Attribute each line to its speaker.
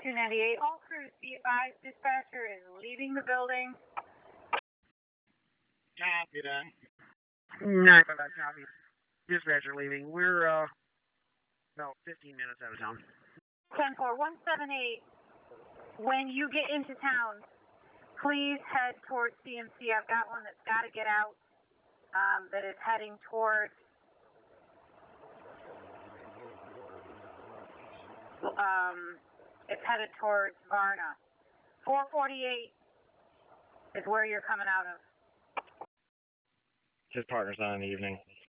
Speaker 1: 298. All crews, be advised, dispatcher is leaving the building.
Speaker 2: Copy that. 9 copy. Dispatcher leaving. We're about 15 minutes out of town.
Speaker 1: 10-4, 178. When you get into town, please head towards CMC. I've got one that's got to get out, that is heading towards it's headed towards Varna. 448 is where you're coming out of.
Speaker 2: His partner's on in the evening.